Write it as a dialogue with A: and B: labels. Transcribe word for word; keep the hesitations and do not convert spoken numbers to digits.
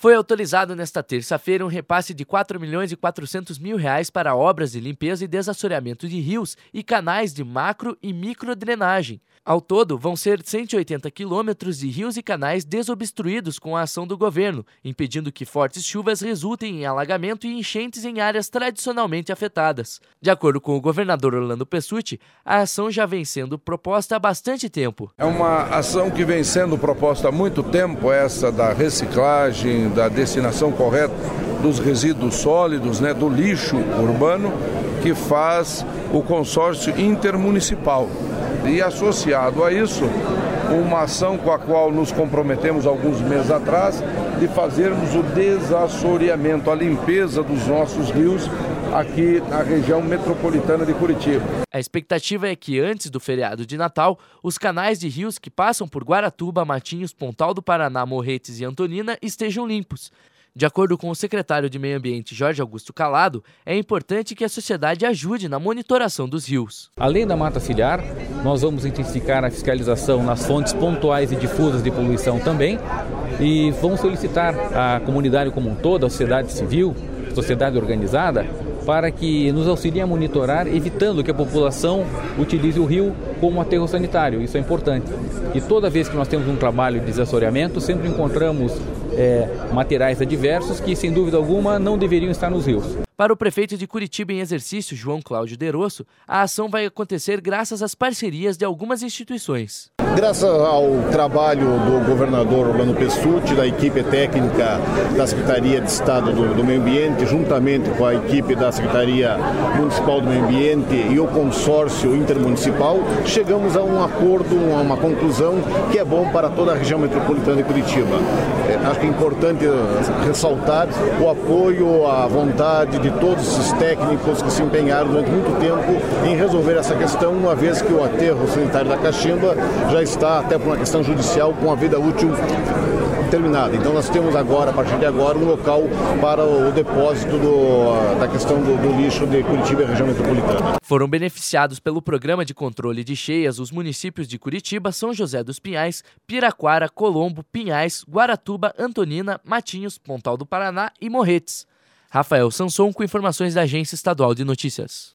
A: Foi autorizado nesta terça-feira um repasse de quatro milhões e quatrocentos mil reais para obras de limpeza e desassoreamento de rios e canais de macro e microdrenagem. Ao todo, vão ser cento e oitenta quilômetros de rios e canais desobstruídos com a ação do governo, impedindo que fortes chuvas resultem em alagamento e enchentes em áreas tradicionalmente afetadas. De acordo com o governador Orlando Pessutti, a ação já vem sendo proposta há bastante tempo.
B: É uma ação que vem sendo proposta há muito tempo, essa da reciclagem, da destinação correta dos resíduos sólidos, né, do lixo urbano, que faz o consórcio intermunicipal. E associado a isso, uma ação com a qual nos comprometemos alguns meses atrás, de fazermos o desassoreamento, a limpeza dos nossos rios aqui na região metropolitana de Curitiba.
A: A expectativa é que antes do feriado de Natal, os canais de rios que passam por Guaratuba, Matinhos, Pontal do Paraná, Morretes e Antonina estejam limpos. De acordo com o secretário de Meio Ambiente, Jorge Augusto Calado, é importante que a sociedade ajude na monitoração dos rios.
C: Além da mata ciliar, nós vamos intensificar a fiscalização nas fontes pontuais e difusas de poluição também e vamos solicitar à comunidade como um todo, a sociedade civil, a sociedade organizada, para que nos auxiliem a monitorar, evitando que a população utilize o rio como aterro sanitário. Isso é importante. E toda vez que nós temos um trabalho de desassoreamento, sempre encontramos é, materiais adversos que, sem dúvida alguma, não deveriam estar nos rios.
A: Para o prefeito de Curitiba em exercício, João Cláudio Derosso, a ação vai acontecer graças às parcerias de algumas instituições.
D: Graças ao trabalho do governador Orlando Pessutti, da equipe técnica da Secretaria de Estado do, do Meio Ambiente, juntamente com a equipe da Secretaria Municipal do Meio Ambiente e o consórcio intermunicipal, chegamos a um acordo, a uma conclusão que é bom para toda a região metropolitana de Curitiba. É, acho que é importante ressaltar o apoio, a vontade de todos esses técnicos que se empenharam durante muito tempo em resolver essa questão, uma vez que o aterro sanitário da Caximba já está, até por uma questão judicial, com a vida útil terminada. Então nós temos agora, a partir de agora, um local para o depósito do, da questão do, do lixo de Curitiba e região metropolitana.
A: Foram beneficiados pelo Programa de Controle de Cheias os municípios de Curitiba, São José dos Pinhais, Piraquara, Colombo, Pinhais, Guaratuba, Antonina, Matinhos, Pontal do Paraná e Morretes. Rafael Sanson com informações da Agência Estadual de Notícias.